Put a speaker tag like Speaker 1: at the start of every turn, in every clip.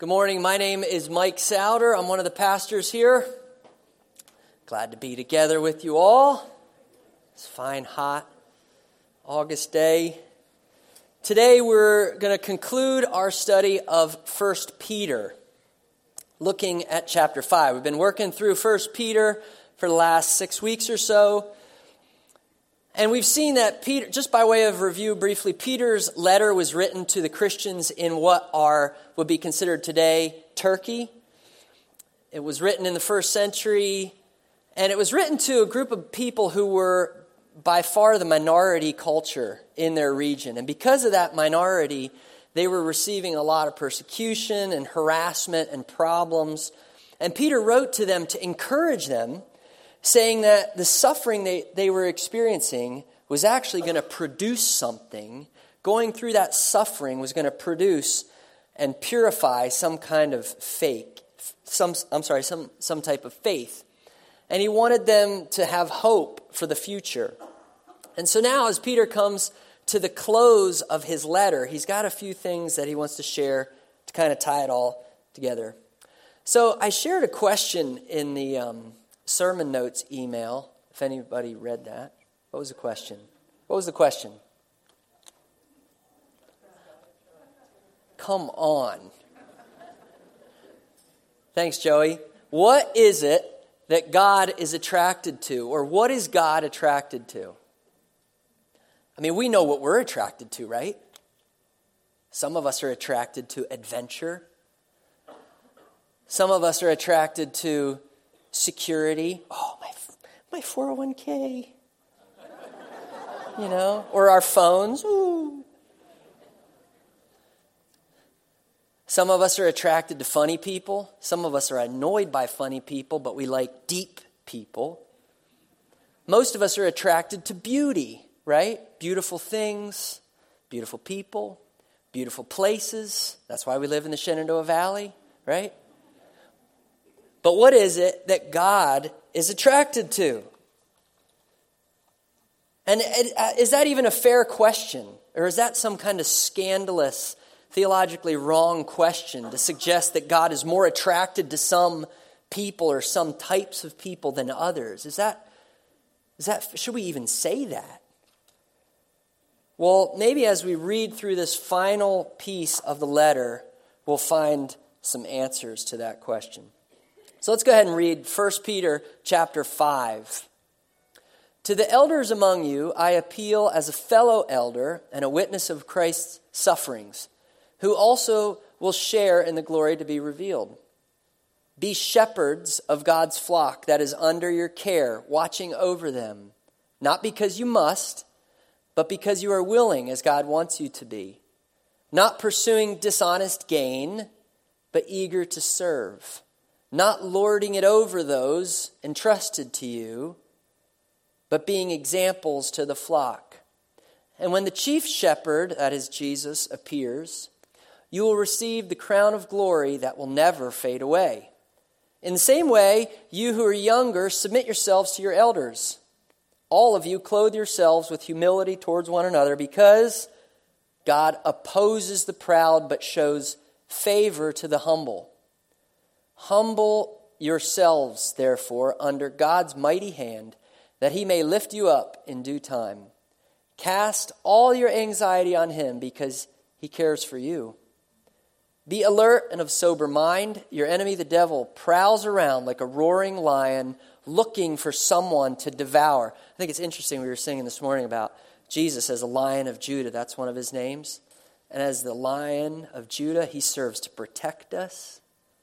Speaker 1: Good morning. My name is Mike Souder. I'm one of the pastors here. Glad to be together with you all. It's a fine, hot August day. Today we're going to conclude our study of 1 Peter, looking at chapter 5. We've been working through 1 Peter for the last 6 weeks or so. And we've seen that Peter, just by way of review briefly, Peter's letter was written to the Christians in what would be considered today Turkey. It was written in the first century, and it was written to a group of people who were by far the minority culture in their region. And because of that minority, they were receiving a lot of persecution and harassment and problems. And Peter wrote to them to encourage them, saying that the suffering they were experiencing was actually going to produce something. Going through that suffering was going to produce and purify some kind of some type of faith. And he wanted them to have hope for the future. And so now as Peter comes to the close of his letter, he's got a few things that he wants to share to kind of tie it all together. So I shared a question in the sermon notes email, if anybody read that. What was the question? Come on. Thanks, Joey. What is it that God is attracted to, or what is God attracted to? I mean, we know what we're attracted to, right? Some of us are attracted to adventure. Some of us are attracted to security. Oh, my 401k. Or our phones. Ooh. Some of us are attracted to funny people. Some of us are annoyed by funny people, but we like deep people. Most of us are attracted to beauty, right? Beautiful things, beautiful people, beautiful places. That's why we live in the Shenandoah Valley, right? But what is it that God is attracted to? And is that even a fair question? Or is that some kind of scandalous, theologically wrong question to suggest that God is more attracted to some people or some types of people than others? Is that should we even say that? Well, maybe as we read through this final piece of the letter, we'll find some answers to that question. So let's go ahead and read 1 Peter chapter 5. To the elders among you, I appeal as a fellow elder and a witness of Christ's sufferings, who also will share in the glory to be revealed. Be shepherds of God's flock that is under your care, watching over them, not because you must, but because you are willing as God wants you to be, not pursuing dishonest gain, but eager to serve, not lording it over those entrusted to you, but being examples to the flock. And when the chief shepherd, that is Jesus, appears, you will receive the crown of glory that will never fade away. In the same way, you who are younger, submit yourselves to your elders. All of you clothe yourselves with humility towards one another, because God opposes the proud but shows favor to the humble. Humble yourselves, therefore, under God's mighty hand, that he may lift you up in due time. Cast all your anxiety on him, because he cares for you. Be alert and of sober mind. Your enemy, the devil, prowls around like a roaring lion, looking for someone to devour. I think it's interesting, we were singing this morning about Jesus as a Lion of Judah. That's one of his names. And as the Lion of Judah, he serves to protect us.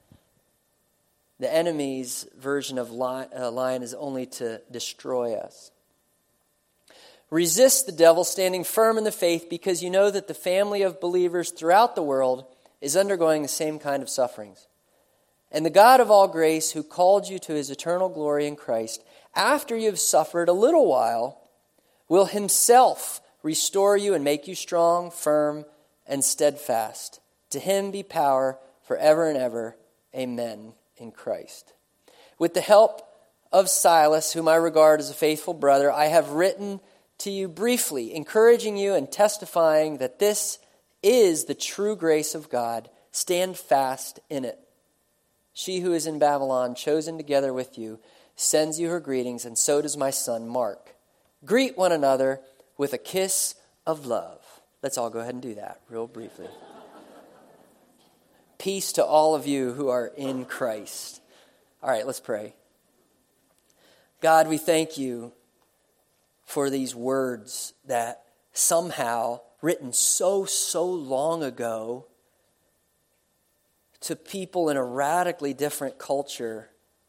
Speaker 1: The enemy's version of lion is only to destroy us. Resist the devil, standing firm in the faith, because you know that the family of believers throughout the world is undergoing the same kind of sufferings. And the God of all grace, who called you to his eternal glory in Christ, after you have suffered a little while, will himself restore you and make you strong, firm, and steadfast. To him be power forever and ever. Amen. In Christ. With the help of Silas, whom I regard as a faithful brother, I have written to you briefly, encouraging you and testifying that this is the true grace of God. stand fast in it. She who is in Babylon, chosen together with you, sends you her greetings, and so does my son Mark. Greet one another with a kiss of love. Let's all go ahead and do that real briefly. Peace to all of you who are in Christ. All right, let's pray. God, we thank you for these words that somehow, written so long ago, to people in a radically different culture,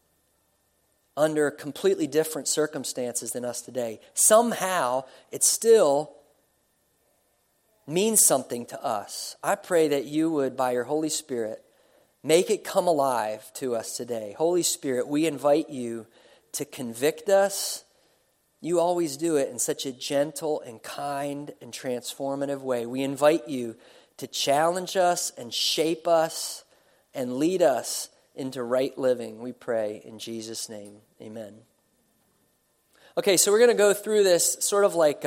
Speaker 1: under completely different circumstances than us today, somehow it still means something to us. I pray that you would, by your Holy Spirit, make it come alive to us today. Holy Spirit, we invite you to convict us. You always do it in such a gentle and kind and transformative way. We invite you to challenge us and shape us and lead us into right living, we pray in Jesus' name. Amen. Okay, so we're going to go through this sort of like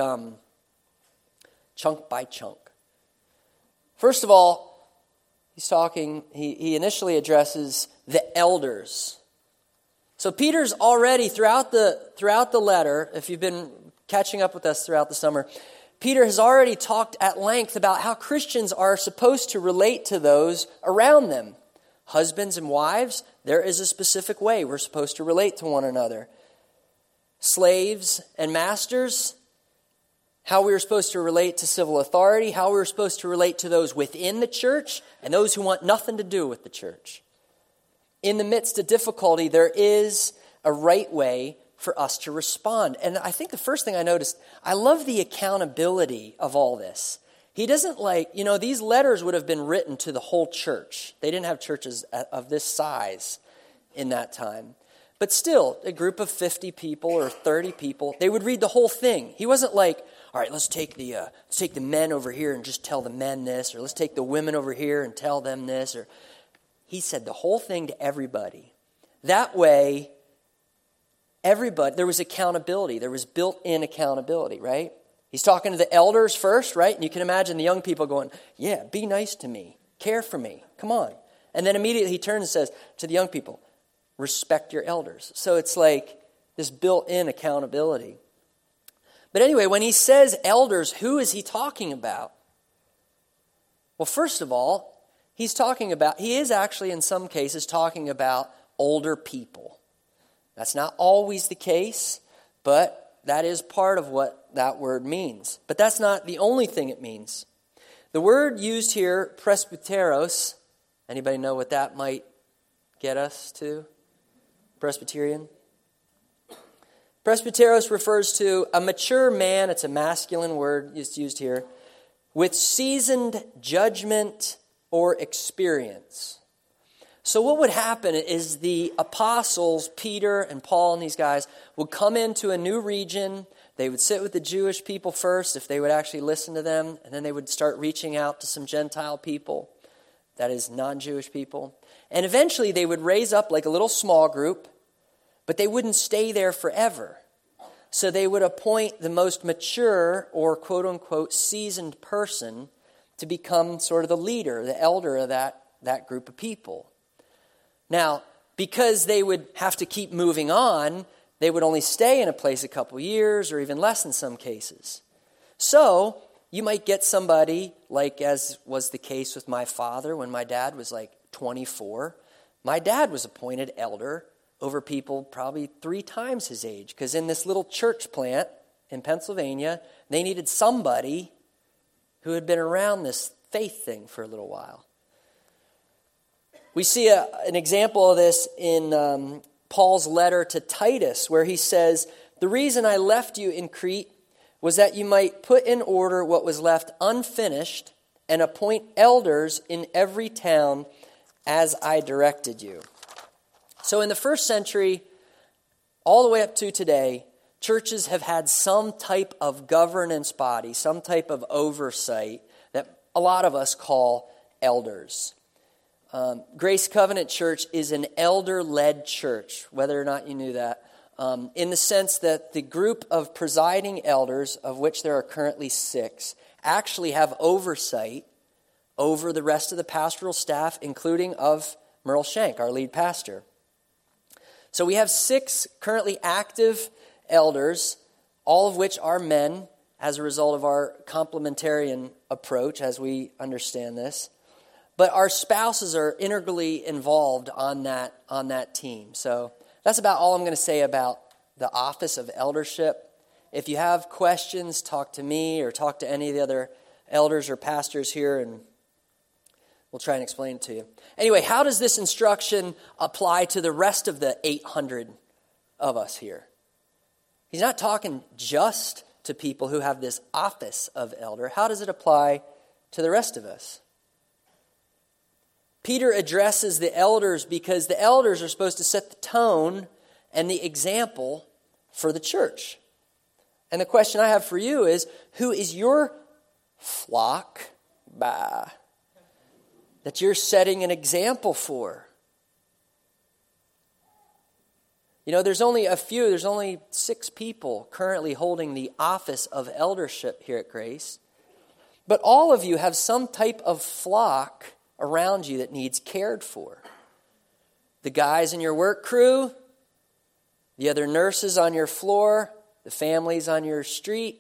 Speaker 1: chunk by chunk. First of all, he initially addresses the elders. So Peter's already, throughout the letter, if you've been catching up with us throughout the summer, Peter has already talked at length about how Christians are supposed to relate to those around them. Husbands and wives, there is a specific way we're supposed to relate to one another. Slaves and masters, how we were supposed to relate to civil authority, how we were supposed to relate to those within the church and those who want nothing to do with the church. In the midst of difficulty, there is a right way for us to respond. And I think the first thing I noticed, I love the accountability of all this. He doesn't these letters would have been written to the whole church. They didn't have churches of this size in that time. But still, a group of 50 people or 30 people, they would read the whole thing. He wasn't like, all right, let's take the men over here and just tell the men this, or let's take the women over here and tell them this. Or he said the whole thing to everybody. That way, everybody, there was accountability. There was built-in accountability, right? He's talking to the elders first, right? And you can imagine the young people going, yeah, be nice to me. Care for me. Come on. And then immediately he turns and says to the young people, respect your elders. So it's like this built-in accountability. But anyway, when he says elders, who is he talking about? Well, first of all, he is actually in some cases talking about older people. That's not always the case, but that is part of what that word means. But that's not the only thing it means. The word used here, presbyteros, anybody know what that might get us to? Presbyterian? Presbyteros refers to a mature man, it's a masculine word used here, with seasoned judgment or experience. So what would happen is the apostles, Peter and Paul and these guys, would come into a new region. They would sit with the Jewish people first, if they would actually listen to them, and then they would start reaching out to some Gentile people, that is, non-Jewish people. And eventually they would raise up like a little small group, but they wouldn't stay there forever. So they would appoint the most mature or quote-unquote seasoned person to become sort of the leader, the elder of that group of people. Now, because they would have to keep moving on, they would only stay in a place a couple years or even less in some cases. So you might get somebody, like as was the case with my father when my dad was like 24. My dad was appointed elder over people probably 3 times his age, because in this little church plant in Pennsylvania, they needed somebody who had been around this faith thing for a little while. We see an example of this in Paul's letter to Titus, where he says, "The reason I left you in Crete was that you might put in order what was left unfinished and appoint elders in every town as I directed you." So in the first century, all the way up to today, churches have had some type of governance body, some type of oversight that a lot of us call elders. Grace Covenant Church is an elder-led church, whether or not you knew that, in the sense that the group of presiding elders, of which there are currently 6, actually have oversight over the rest of the pastoral staff, including of Merle Shank, our lead pastor. So we have 6 currently active elders, all of which are men as a result of our complementarian approach as we understand this. But our spouses are integrally involved on that team. So that's about all I'm going to say about the office of eldership. If you have questions, talk to me or talk to any of the other elders or pastors here, and we'll try and explain it to you. Anyway, how does this instruction apply to the rest of the 800 of us here? He's not talking just to people who have this office of elder. How does it apply to the rest of us? Peter addresses the elders because the elders are supposed to set the tone and the example for the church. And the question I have for you is, who is your flock that you're setting an example for? You know, there's only 6 people currently holding the office of eldership here at Grace. But all of you have some type of flock around you that needs cared for. The guys in your work crew, the other nurses on your floor, the families on your street,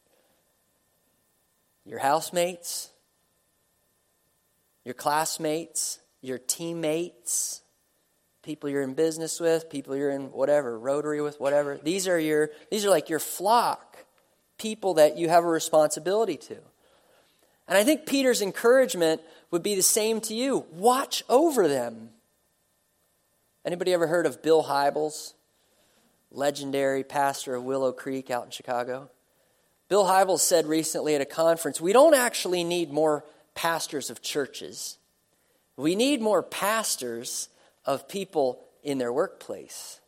Speaker 1: your housemates, your classmates, your teammates, people you're in business with, people you're in whatever, Rotary with, whatever. These are like your flock, people that you have a responsibility to. And I think Peter's encouragement would be the same to you. Watch over them. Anybody ever heard of Bill Hybels, legendary pastor of Willow Creek out in Chicago? Bill Hybels said recently at a conference, we don't actually need more pastors of churches. We need more pastors of people in their workplace.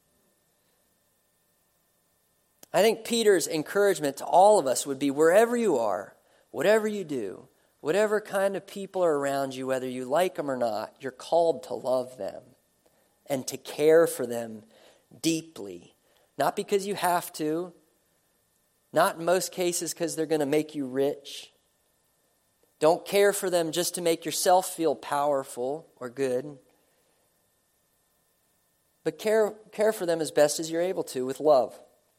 Speaker 1: I think Peter's encouragement to all of us would be, wherever you are, whatever you do, whatever kind of people are around you, whether you like them or not, you're called to love them and to care for them deeply. Not because you have to, not in most cases because they're going to make you rich. Don't care for them just to make yourself feel powerful or good. But care for them as best as you're able to with love.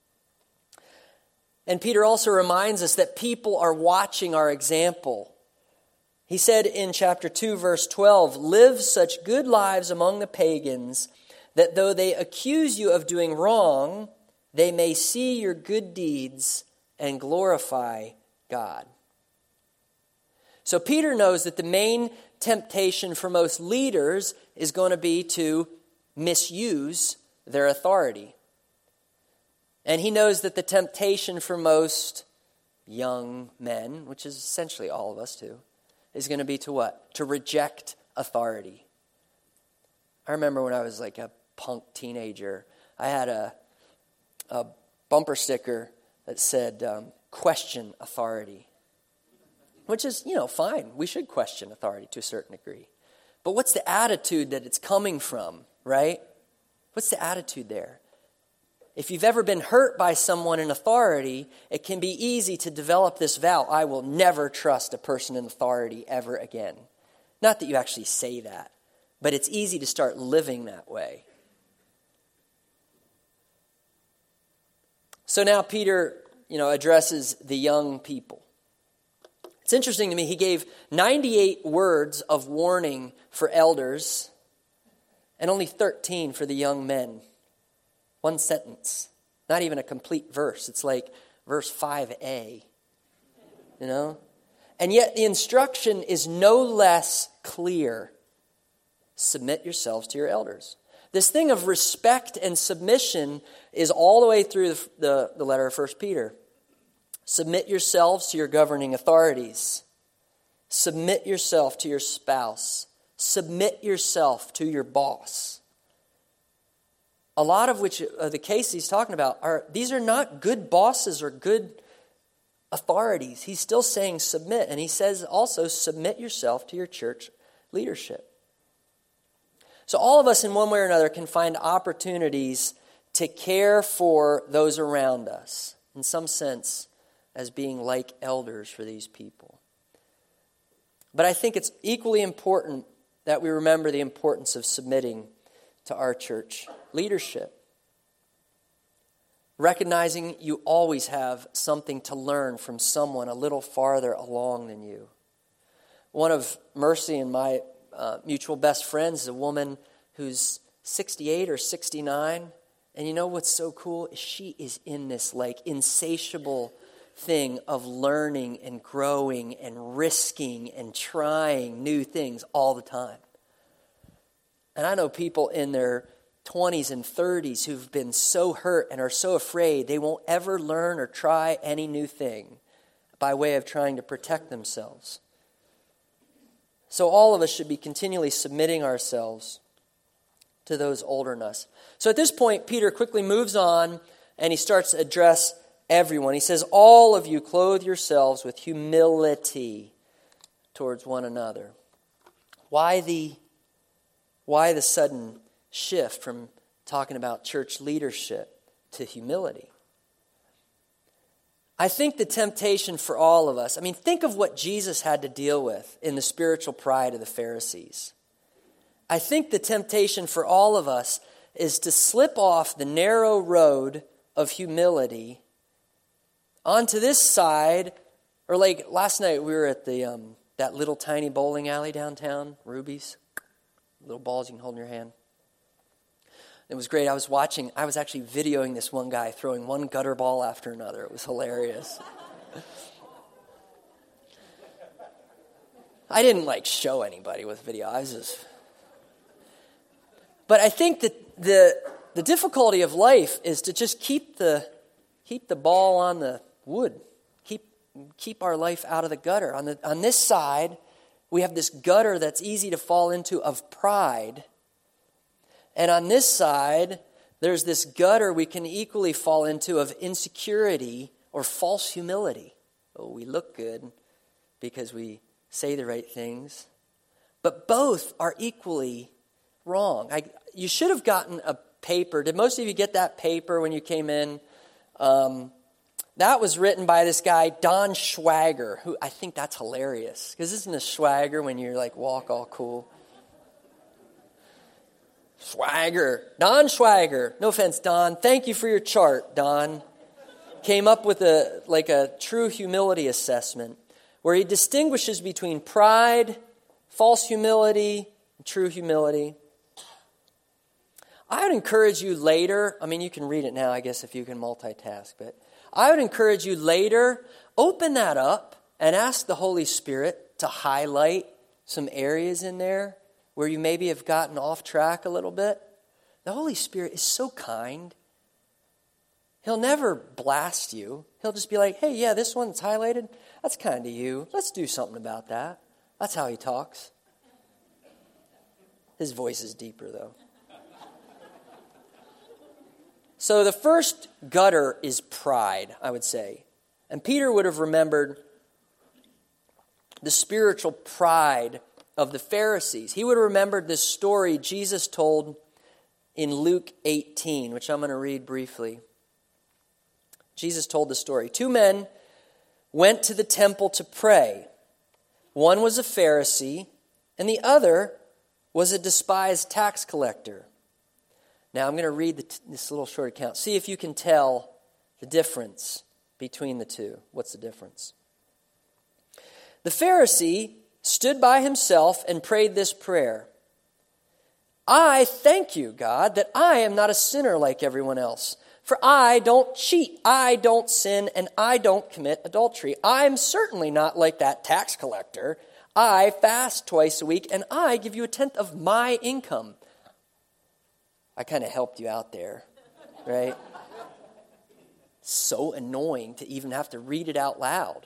Speaker 1: And Peter also reminds us that people are watching our example. He said in chapter 2, verse 12, live such good lives among the pagans that though they accuse you of doing wrong, they may see your good deeds and glorify God. So Peter knows that the main temptation for most leaders is going to be to misuse their authority. And he knows that the temptation for most young men, which is essentially all of us too, is going to be to what? To reject authority. I remember when I was like a punk teenager, I had a bumper sticker that said, question authority. Which is, fine. We should question authority to a certain degree. But what's the attitude that it's coming from, right? What's the attitude there? If you've ever been hurt by someone in authority, it can be easy to develop this vow, I will never trust a person in authority ever again. Not that you actually say that, but it's easy to start living that way. So now Peter, addresses the young people. It's interesting to me, he gave 98 words of warning for elders and only 13 for the young men. One sentence, not even a complete verse. It's like verse 5a, And yet the instruction is no less clear. Submit yourselves to your elders. This thing of respect and submission is all the way through the letter of 1 Peter. Submit yourselves to your governing authorities. Submit yourself to your spouse. Submit yourself to your boss. A lot of which the case he's talking about these are not good bosses or good authorities. He's still saying submit, and he says also submit yourself to your church leadership. So all of us in one way or another can find opportunities to care for those around us, in some sense, as being like elders for these people. But I think it's equally important that we remember the importance of submitting to our church leadership. Recognizing you always have something to learn from someone a little farther along than you. One of Mercy and my mutual best friends is a woman who's 68 or 69. And you know what's so cool? She is in this like insatiable thing of learning and growing and risking and trying new things all the time. And I know people in their 20s and 30s who've been so hurt and are so afraid they won't ever learn or try any new thing by way of trying to protect themselves. So all of us should be continually submitting ourselves to those older than us. So at this point, Peter quickly moves on and he starts to address everyone. He says, all of you clothe yourselves with humility towards one another. Why the sudden shift from talking about church leadership to humility? I think the temptation for all of us, think of what Jesus had to deal with in the spiritual pride of the Pharisees. I think the temptation for all of us is to slip off the narrow road of humility onto this side, or like last night we were at the that little tiny bowling alley downtown, Ruby's, little balls you can hold in your hand. It was great. I was actually videoing this one guy throwing one gutter ball after another. It was hilarious. I didn't show anybody with video. But I think that the difficulty of life is to just keep the ball on the wood. Keep our life out of the gutter. On this side, we have this gutter that's easy to fall into of pride. And on this side, there's this gutter we can equally fall into of insecurity or false humility. Oh, we look good because we say the right things. But both are equally wrong. You should have gotten a paper. Did most of you get that paper when you came in? That was written by this guy, Don Schwager, who I think that's hilarious. Because isn't a swagger when you walk all cool? Swagger. Don Schwager. No offense, Don. Thank you for your chart, Don. Came up with a true humility assessment where he distinguishes between pride, false humility, and true humility. I would encourage you later, you can read it now, I guess, if you can multitask, but I would encourage you later, open that up and ask the Holy Spirit to highlight some areas in there where you maybe have gotten off track a little bit. The Holy Spirit is so kind. He'll never blast you. He'll just be like, hey, yeah, this one that's highlighted, that's kind of you. Let's do something about that. That's how he talks. His voice is deeper, though. So the first gutter is pride, I would say. And Peter would have remembered the spiritual pride of the Pharisees. He would have remembered this story Jesus told in Luke 18, which I'm going to read briefly. Jesus told the story. 2 men went to the temple to pray. One was a Pharisee, and the other was a despised tax collector. Now I'm going to read this little short account. See if you can tell the difference between the two. What's the difference? The Pharisee stood by himself and prayed this prayer. I thank you, God, that I am not a sinner like everyone else. For I don't cheat, I don't sin, and I don't commit adultery. I'm certainly not like that tax collector. I fast twice a week, and I give you 1/10 of my income. I kind of helped you out there, right? So annoying to even have to read it out loud.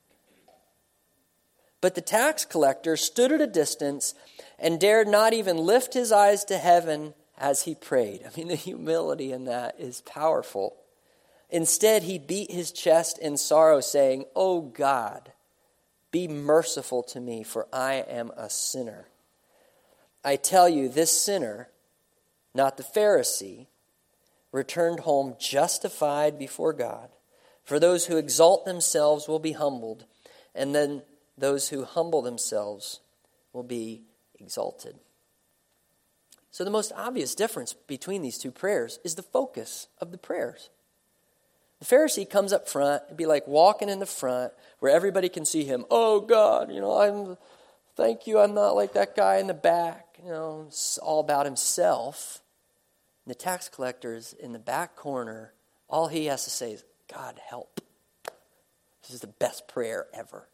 Speaker 1: But the tax collector stood at a distance and dared not even lift his eyes to heaven as he prayed. The humility in that is powerful. Instead, he beat his chest in sorrow, saying, "Oh God, be merciful to me, for I am a sinner." I tell you, this sinner, not the Pharisee, returned home justified before God. For those who exalt themselves will be humbled, and those who humble themselves will be exalted. So the most obvious difference between these two prayers is the focus of the prayers. The Pharisee comes up front and be like walking in the front where everybody can see him. Oh God, thank you, I'm not like that guy in the back. It's all about himself. And the tax collector is in the back corner. All he has to say is, God help. This is the best prayer ever.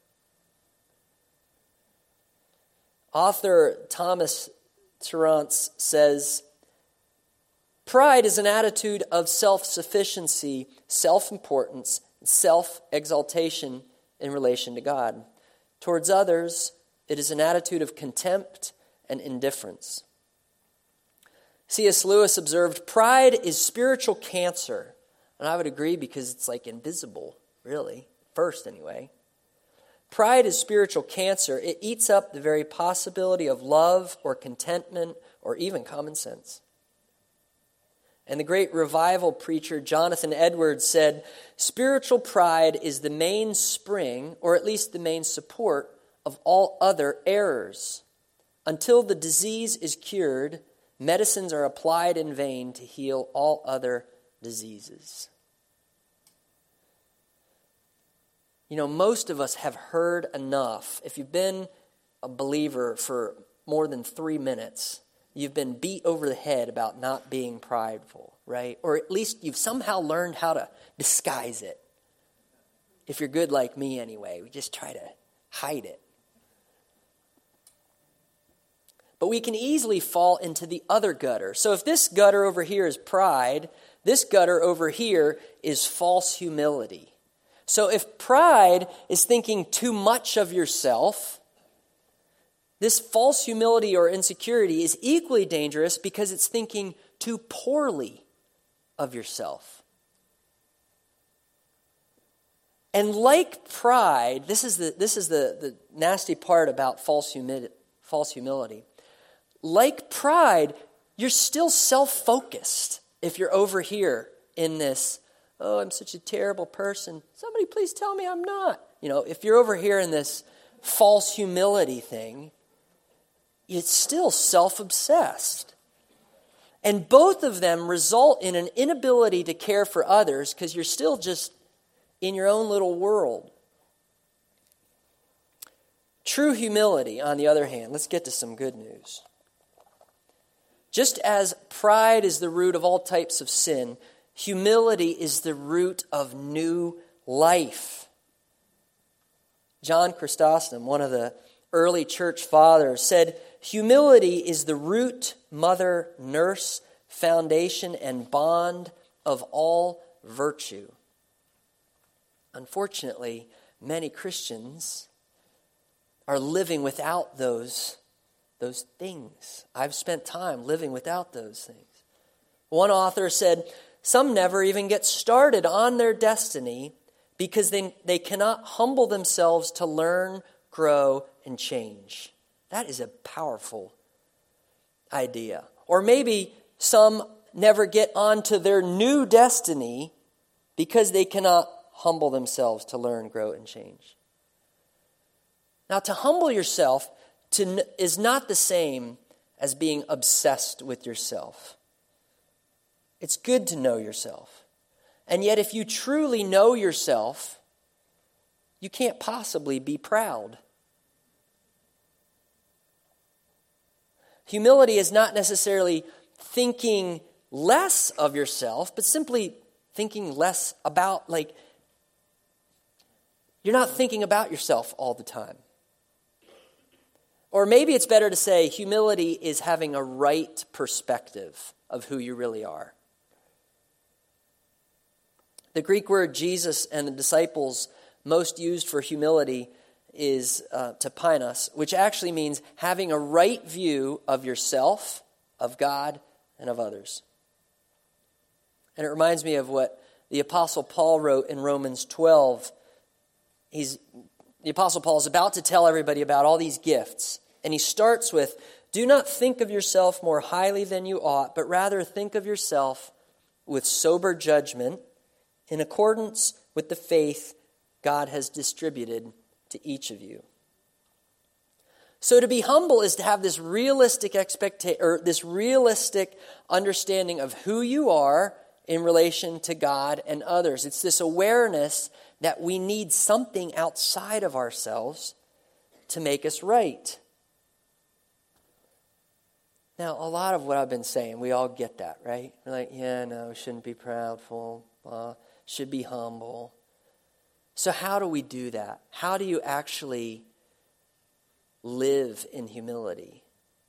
Speaker 1: Author Thomas Torrance says, pride is an attitude of self-sufficiency, self-importance, self-exaltation in relation to God. Towards others, it is an attitude of contempt and indifference. C.S. Lewis observed, pride is spiritual cancer. And I would agree because it's like invisible, really, first anyway. Pride is spiritual cancer. It eats up the very possibility of love or contentment or even common sense. And the great revival preacher Jonathan Edwards said, spiritual pride is the main spring, or at least the main support, of all other errors. Until the disease is cured, medicines are applied in vain to heal all other diseases. Most of us have heard enough. If you've been a believer for more than 3 minutes, you've been beat over the head about not being prideful, right? Or at least you've somehow learned how to disguise it. If you're good like me anyway, we just try to hide it. But we can easily fall into the other gutter. So if this gutter over here is pride, this gutter over here is false humility. So if pride is thinking too much of yourself, this false humility or insecurity is equally dangerous because it's thinking too poorly of yourself. And like pride, this is the nasty part about false humility. Like pride, you're still self-focused if you're over here in this, oh, I'm such a terrible person. Somebody please tell me I'm not. If you're over here in this false humility thing, it's still self-obsessed. And both of them result in an inability to care for others because you're still just in your own little world. True humility, on the other hand, let's get to some good news. Just as pride is the root of all types of sin, humility is the root of new life. John Chrysostom, one of the early church fathers, said, humility is the root, mother, nurse, foundation, and bond of all virtue. Unfortunately, many Christians are living without those things. I've spent time living without those things. One author said, some never even get started on their destiny because they cannot humble themselves to learn, grow, and change. That is a powerful idea. Or maybe some never get onto their new destiny because they cannot humble themselves to learn, grow, and change. Now, to humble yourself is not the same as being obsessed with yourself. It's good to know yourself. And yet, if you truly know yourself, you can't possibly be proud. Humility is not necessarily thinking less of yourself, but simply thinking less about, you're not thinking about yourself all the time. Or maybe it's better to say humility is having a right perspective of who you really are. The Greek word Jesus and the disciples most used for humility is tapeinos, which actually means having a right view of yourself, of God, and of others. And it reminds me of what the Apostle Paul wrote in Romans 12. The Apostle Paul is about to tell everybody about all these gifts. And he starts with, do not think of yourself more highly than you ought, but rather think of yourself with sober judgment in accordance with the faith God has distributed to each of you. So to be humble is to have this realistic this realistic understanding of who you are in relation to God and others. It's this awareness that we need something outside of ourselves to make us right. Now, a lot of what I've been saying, we all get that, right? We're like, yeah, no, shouldn't be proudful, should be humble. So how do we do that? How do you actually live in humility?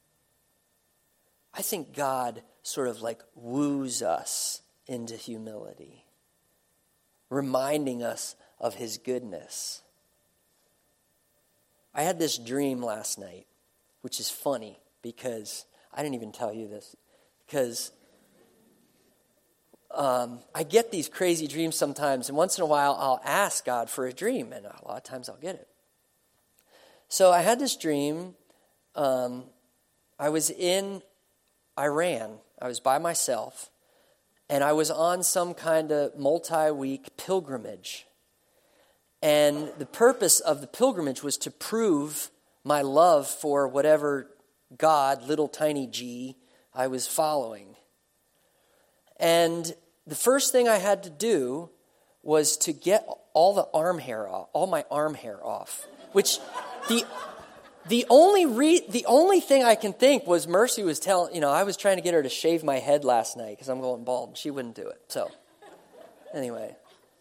Speaker 1: I think God sort of like woos us into humility, reminding us of his goodness. I had this dream last night, which is funny because I didn't even tell you this, because I get these crazy dreams sometimes, and once in a while I'll ask God for a dream, and a lot of times I'll get it. So I had this dream. I was in Iran. I was by myself, and I was on some kind of multi-week pilgrimage. And the purpose of the pilgrimage was to prove my love for whatever God, little tiny g, I was following. And the first thing I had to do was to get all my arm hair off, which the only thing I can think was Mercy was telling, I was trying to get her to shave my head last night because I'm going bald, and she wouldn't do it. So anyway,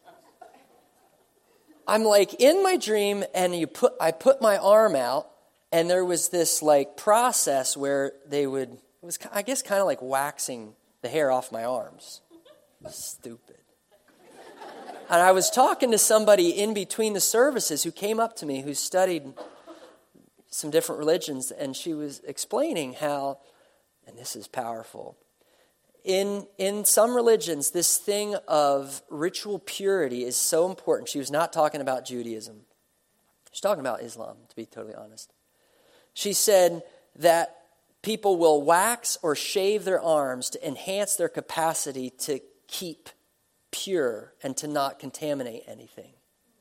Speaker 1: I'm like in my dream, and I put my arm out, and there was this like process where it was I guess kind of like waxing the hair off my arms. Stupid. And I was talking to somebody in between the services who came up to me who studied some different religions, and she was explaining how, and this is powerful, in some religions, this thing of ritual purity is so important. She was not talking about Judaism. She's talking about Islam, to be totally honest. She said that people will wax or shave their arms to enhance their capacity to keep pure and to not contaminate anything.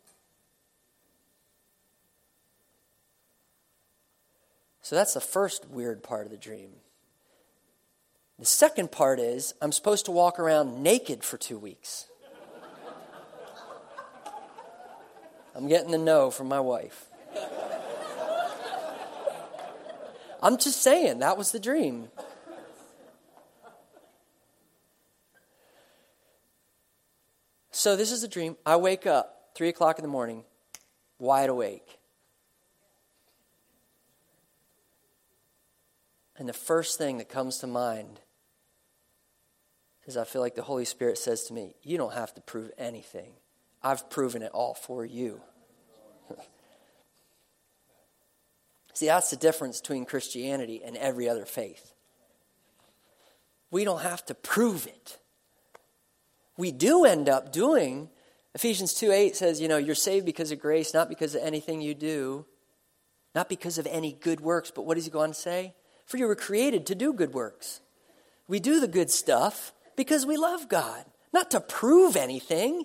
Speaker 1: So that's the first weird part of the dream. The second part is I'm supposed to walk around naked for 2 weeks. I'm getting the no from my wife. I'm just saying, that was the dream. So this is the dream. I wake up 3 o'clock in the morning, wide awake. And the first thing that comes to mind is I feel like the Holy Spirit says to me, you don't have to prove anything. I've proven it all for you. See, that's the difference between Christianity and every other faith. We don't have to prove it. We do end up doing. Ephesians 2:8 says, you're saved because of grace, not because of anything you do, not because of any good works. But what does he go on to say? For you were created to do good works. We do the good stuff because we love God, not to prove anything.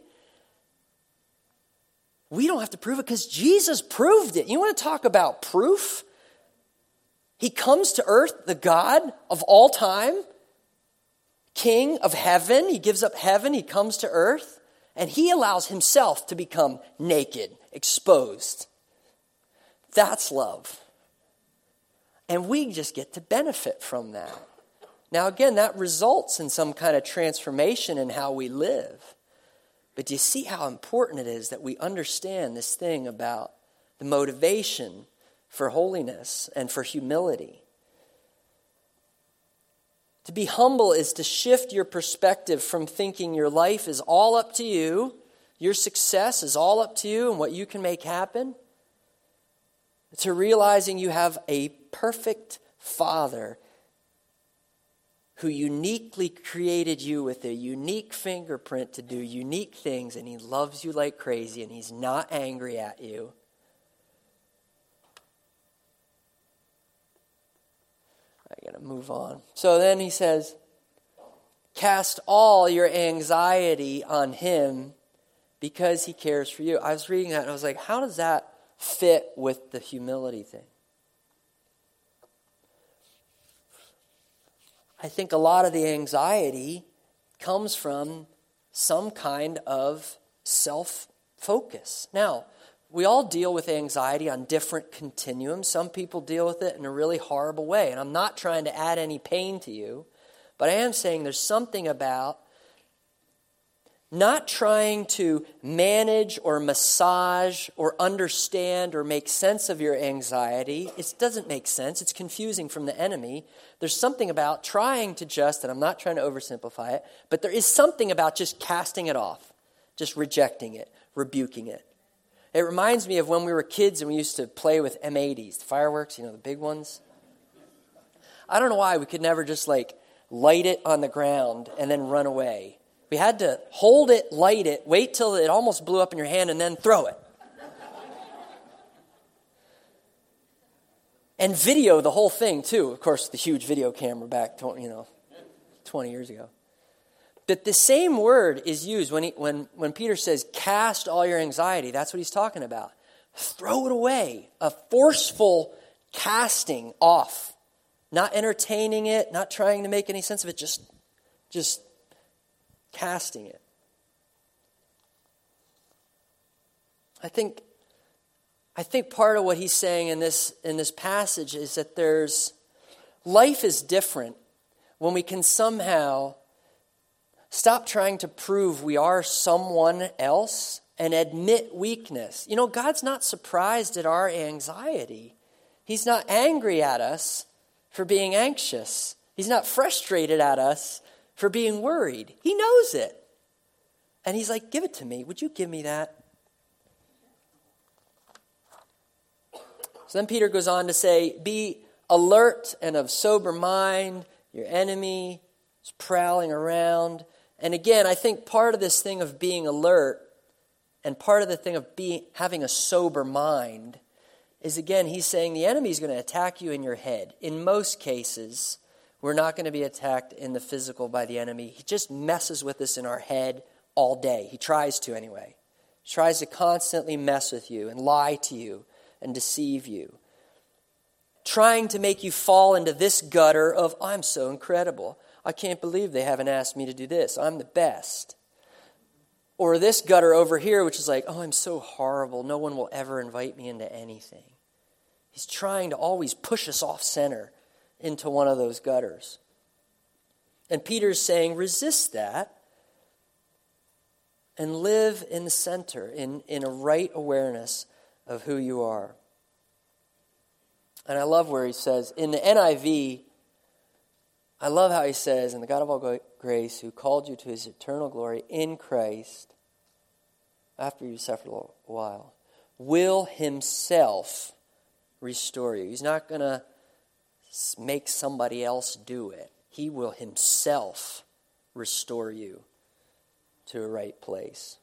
Speaker 1: We don't have to prove it because Jesus proved it. You want to talk about proof? He comes to earth, the God of all time, King of heaven. He gives up heaven. He comes to earth, and he allows himself to become naked, exposed. That's love. And we just get to benefit from that. Now, again, that results in some kind of transformation in how we live. But do you see how important it is that we understand this thing about the motivation for holiness and for humility? To be humble is to shift your perspective from thinking your life is all up to you, your success is all up to you and what you can make happen, to realizing you have a perfect Father who uniquely created you with a unique fingerprint to do unique things, and he loves you like crazy, and he's not angry at you. I gotta move on. So then he says, cast all your anxiety on him because he cares for you. I was reading that and I was like, how does that fit with the humility thing? I think a lot of the anxiety comes from some kind of self-focus. Now, we all deal with anxiety on different continuums. Some people deal with it in a really horrible way. And I'm not trying to add any pain to you, but I am saying there's something about not trying to manage or massage or understand or make sense of your anxiety. It doesn't make sense. It's confusing from the enemy. There's something about trying to and I'm not trying to oversimplify it, but there is something about just casting it off, just rejecting it, rebuking it. It reminds me of when we were kids and we used to play with M80s, the fireworks, the big ones. I don't know why we could never just light it on the ground and then run away. We had to hold it, light it, wait till it almost blew up in your hand, and then throw it. And video the whole thing, too. Of course, the huge video camera back 20 years ago. But the same word is used when Peter says, cast all your anxiety. That's what he's talking about. Throw it away. A forceful casting off. Not entertaining it, not trying to make any sense of it, just casting it. I think part of what he's saying in this passage is that life is different when we can somehow stop trying to prove we are someone else and admit weakness. God's not surprised at our anxiety. He's not angry at us for being anxious. He's not frustrated at us for being worried. He knows it. And he's like, give it to me. Would you give me that? So then Peter goes on to say, be alert and of sober mind. Your enemy is prowling around. And again, I think part of this thing of being alert and part of the thing of having a sober mind is, again, he's saying the enemy is going to attack you in your head. In most cases, we're not going to be attacked in the physical by the enemy. He just messes with us in our head all day. He tries to anyway. He tries to constantly mess with you and lie to you and deceive you. Trying to make you fall into this gutter of, I'm so incredible. I can't believe they haven't asked me to do this. I'm the best. Or this gutter over here, which is like, oh, I'm so horrible. No one will ever invite me into anything. He's trying to always push us off center into one of those gutters. And Peter's saying, resist that and live in the center, in a right awareness of who you are. And I love where he says, in the NIV, I love how he says, and the God of all grace, who called you to his eternal glory in Christ, after you suffered a while, will himself restore you. He's not going to make somebody else do it. He will himself restore you to a right place.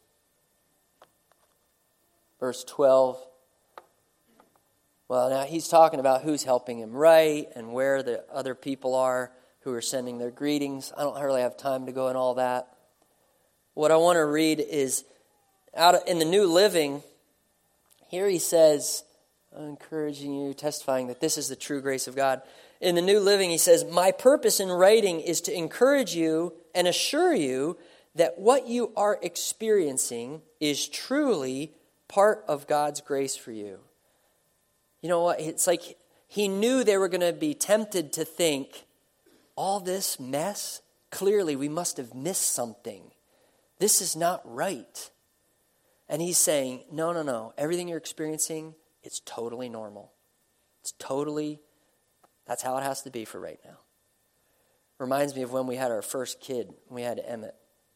Speaker 1: Verse 12. Well, now he's talking about who's helping him write and where the other people are who are sending their greetings. I don't really have time to go in all that. What I want to read is in the New Living. Here he says, I'm encouraging you, testifying that this is the true grace of God. In the New Living, he says, my purpose in writing is to encourage you and assure you that what you are experiencing is truly part of God's grace for you. You know what? It's like he knew they were going to be tempted to think, all this mess, clearly we must have missed something. This is not right. And he's saying, no. Everything you're experiencing, it's totally normal. That's how it has to be for right now. Reminds me of when we had our first kid. We had Emmett.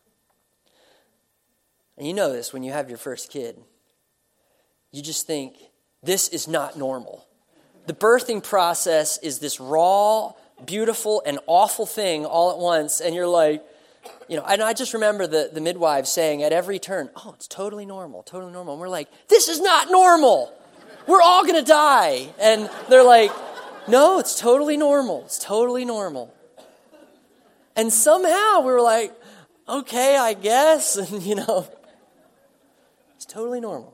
Speaker 1: And you know this, when you have your first kid, you just think, this is not normal. The birthing process is this raw, beautiful, and awful thing all at once. And you're like, and I just remember the midwives saying at every turn, oh, it's totally normal. And we're like, this is not normal. We're all going to die. And they're like, no, it's totally normal. And somehow we were like, okay, I guess. And, it's totally normal.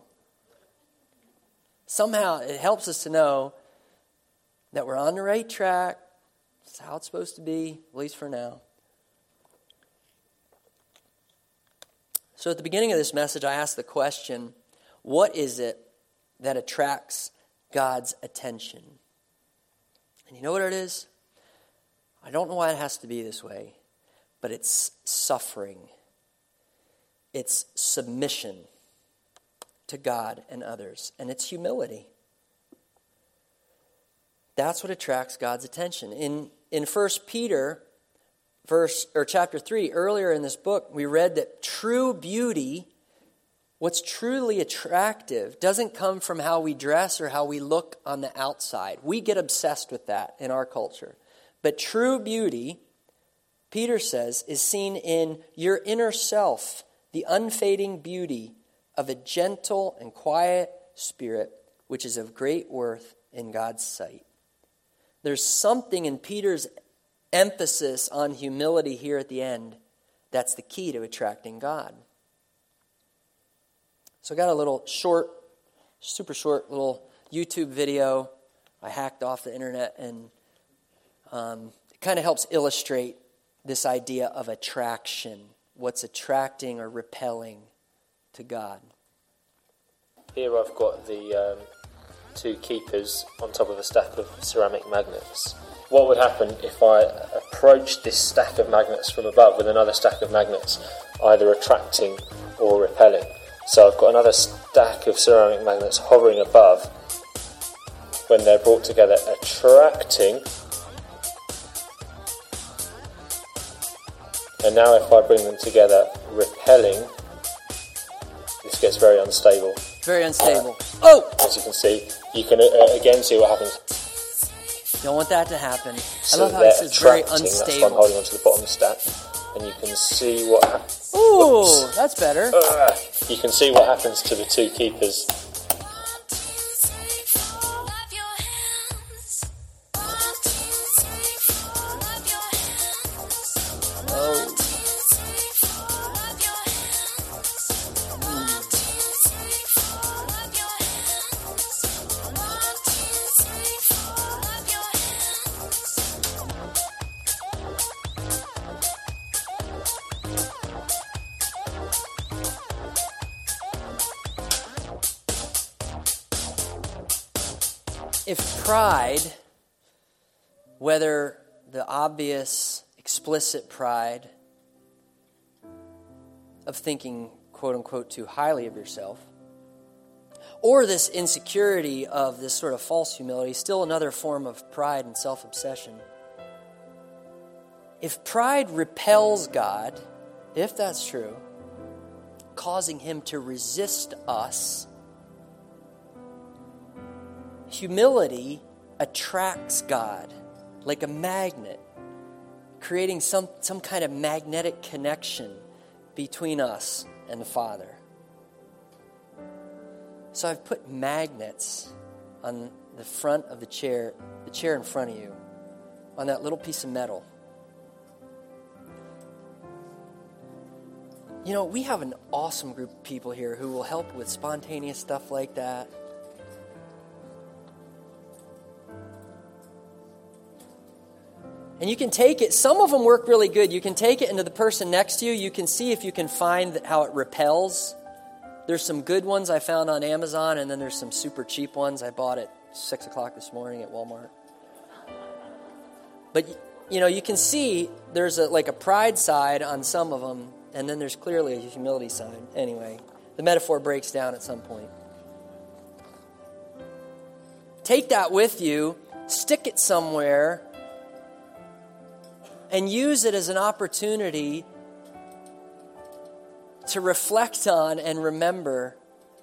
Speaker 1: Somehow it helps us to know that we're on the right track, It's how it's supposed to be, at least for now. So at the beginning of this message, I asked the question, what is it that attracts God's attention? And you know what it is? I don't know why it has to be this way, but it's suffering. It's submission to God and others, and it's humility. That's what attracts God's attention. In 1 Peter chapter 3, earlier in this book, we read that true beauty, what's truly attractive, doesn't come from how we dress or how we look on the outside. We get obsessed with that in our culture. But true beauty, Peter says, is seen in your inner self, the unfading beauty of a gentle and quiet spirit, which is of great worth in God's sight. There's something in Peter's emphasis on humility here at the end that's the key to attracting God. So I got a little super short little YouTube video I hacked off the internet, and it kind of helps illustrate this idea of attraction, what's attracting or repelling to God.
Speaker 2: Here I've got the two keepers on top of a stack of ceramic magnets. What would happen if I approached this stack of magnets from above with another stack of magnets, either attracting or repelling? So I've got another stack of ceramic magnets hovering above. When they're brought together, attracting. And now if I bring them together, repelling, this gets very unstable.
Speaker 1: Very unstable. As
Speaker 2: you can see, you can again see what happens.
Speaker 1: Don't want that to happen.
Speaker 2: So
Speaker 1: I love how this is very unstable.
Speaker 2: That's why I'm holding onto the bottom stack. And you can see what happens.
Speaker 1: Ooh, that's better.
Speaker 2: You can see what happens to the two keepers.
Speaker 1: If pride, whether the obvious, explicit pride of thinking, quote unquote, too highly of yourself, or this insecurity of this sort of false humility, still another form of pride and self-obsession. If pride repels God, if that's true, causing him to resist us, humility attracts God like a magnet, creating some kind of magnetic connection between us and the Father. So I've put magnets on the front of the chair in front of you, on that little piece of metal. You know, we have an awesome group of people here who will help with spontaneous stuff like that. And you can take it, some of them work really good. You can take it into the person next to you. You can see if you can find how it repels. There's some good ones I found on Amazon, and then there's some super cheap ones I bought at 6 o'clock this morning at Walmart. But, you know, you can see there's a pride side on some of them, and then there's clearly a humility side. Anyway, the metaphor breaks down at some point. Take that with you, stick it somewhere, and use it as an opportunity to reflect on and remember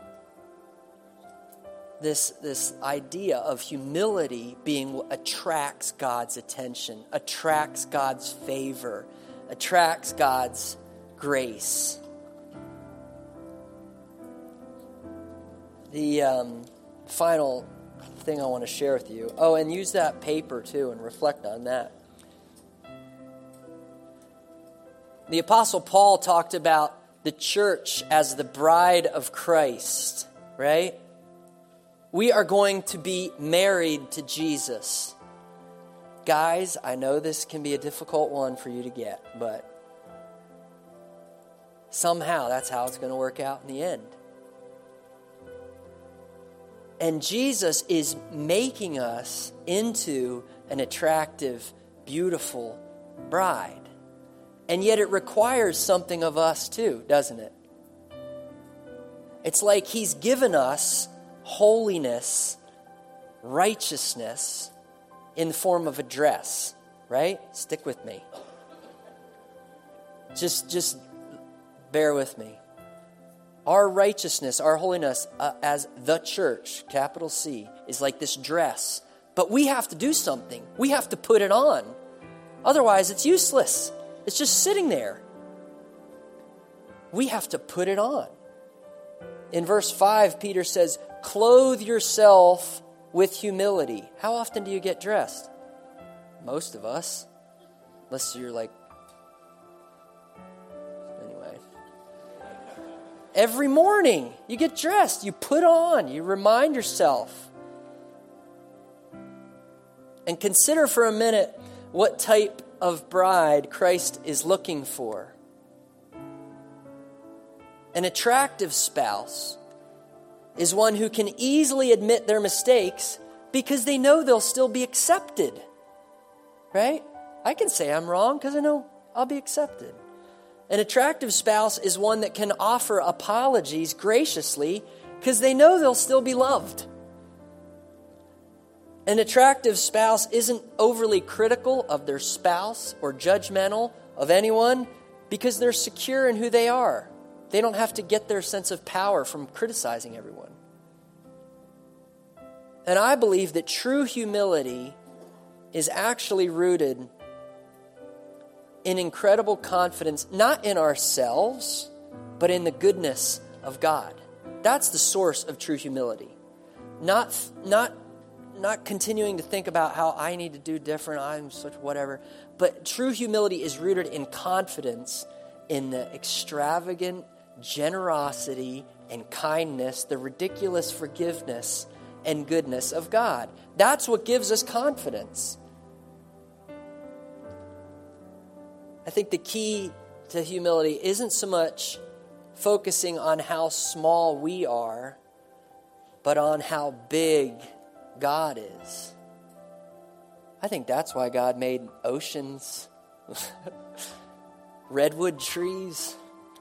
Speaker 1: this idea of humility being what attracts God's attention, attracts God's favor, attracts God's grace. The final thing I want to share with you. Oh, and use that paper too and reflect on that. The Apostle Paul talked about the church as the bride of Christ, right? We are going to be married to Jesus. guys, I know this can be a difficult one for you to get, but somehow that's how it's going to work out in the end. And Jesus is making us into an attractive, beautiful bride. And yet it requires something of us too, doesn't it? It's like he's given us holiness, righteousness in the form of a dress, right? Stick with me. Just bear with me. Our righteousness, our holiness as the church, capital C, is like this dress. But we have to do something. We have to put it on. Otherwise, it's useless. It's just sitting there. We have to put it on. In verse 5, Peter says, clothe yourself with humility. How often do you get dressed? Most of us. Unless you're like, anyway. Every morning you get dressed, you put on, you remind yourself. And consider for a minute what type of bride Christ is looking for. An attractive spouse is one who can easily admit their mistakes because they know they'll still be accepted. Right? I can say I'm wrong because I know I'll be accepted. An attractive spouse is one that can offer apologies graciously because they know they'll still be loved. An attractive spouse isn't overly critical of their spouse or judgmental of anyone because they're secure in who they are. They don't have to get their sense of power from criticizing everyone. And I believe that true humility is actually rooted in incredible confidence, not in ourselves, but in the goodness of God. That's the source of true humility. Not continuing to think about how I need to do different, I'm such whatever. But true humility is rooted in confidence in the extravagant generosity and kindness, the ridiculous forgiveness and goodness of God. That's what gives us confidence. I think the key to humility isn't so much focusing on how small we are, but on how big God is. I think that's why God made oceans, redwood trees,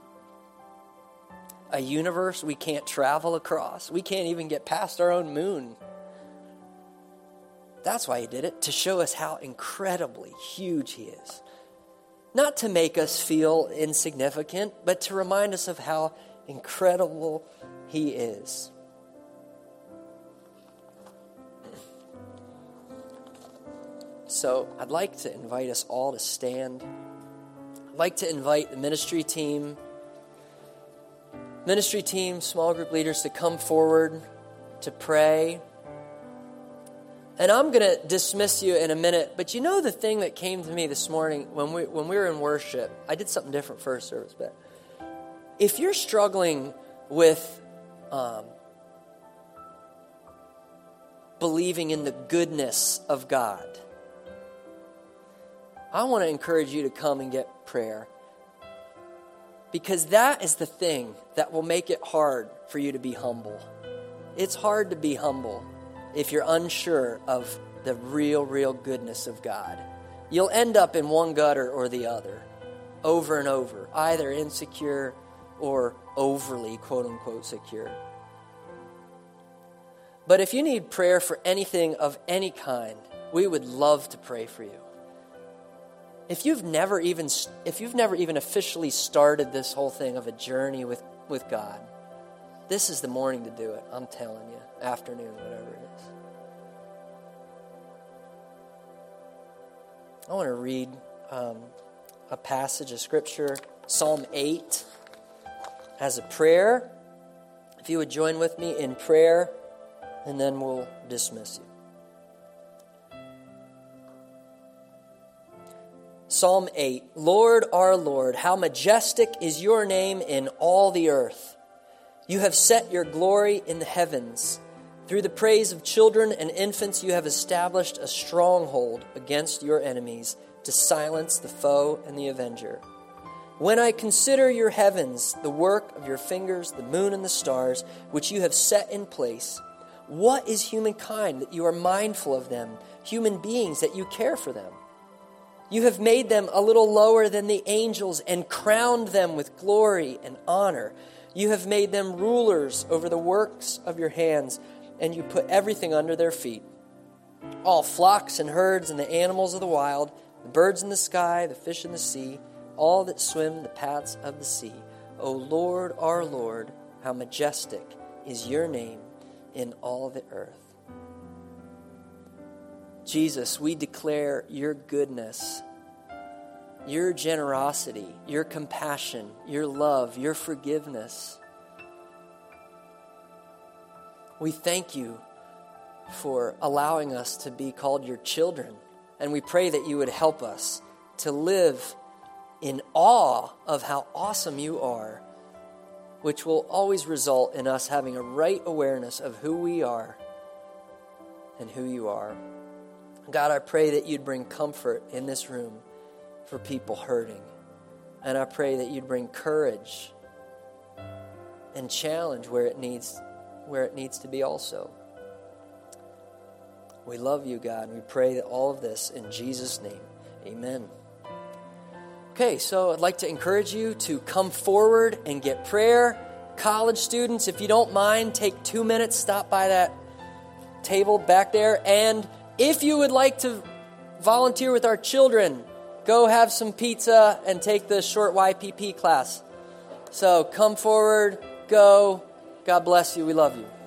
Speaker 1: a universe we can't travel across. We can't even get past our own moon. That's why he did it, to show us how incredibly huge he is. Not to make us feel insignificant, but to remind us of how incredible he is. So I'd like to invite us all to stand. I'd like to invite the ministry team, small group leaders to come forward to pray. And I'm going to dismiss you in a minute, but you know the thing that came to me this morning when we were in worship, I did something different first service, but if you're struggling with believing in the goodness of God, I want to encourage you to come and get prayer. Because that is the thing that will make it hard for you to be humble. It's hard to be humble if you're unsure of the real goodness of God. You'll end up in one gutter or the other, over and over, either insecure or overly, quote-unquote, secure. But if you need prayer for anything of any kind, we would love to pray for you. If you've never even officially started this whole thing of a journey with God, this is the morning to do it. I'm telling you, afternoon, whatever it is. I want to read a passage of Scripture, Psalm 8, as a prayer. If you would join with me in prayer, and then we'll dismiss you. Psalm 8, Lord, our Lord, how majestic is your name in all the earth. You have set your glory in the heavens. Through the praise of children and infants, you have established a stronghold against your enemies to silence the foe and the avenger. When I consider your heavens, the work of your fingers, the moon and the stars, which you have set in place, what is humankind that you are mindful of them, human beings that you care for them? You have made them a little lower than the angels and crowned them with glory and honor. You have made them rulers over the works of your hands, and you put everything under their feet. All flocks and herds and the animals of the wild, the birds in the sky, the fish in the sea, all that swim the paths of the sea. O Lord, our Lord, how majestic is your name in all the earth. Jesus, we declare your goodness, your generosity, your compassion, your love, your forgiveness. We thank you for allowing us to be called your children, and we pray that you would help us to live in awe of how awesome you are, which will always result in us having a right awareness of who we are and who you are. God, I pray that you'd bring comfort in this room for people hurting. And I pray that you'd bring courage and challenge where it needs to be also. We love you, God, and we pray that all of this in Jesus' name. Amen. Okay, so I'd like to encourage you to come forward and get prayer. College students, if you don't mind, take 2 minutes, stop by that table back there. And if you would like to volunteer with our children, go have some pizza and take the short YPP class. So come forward, go. God bless you. We love you.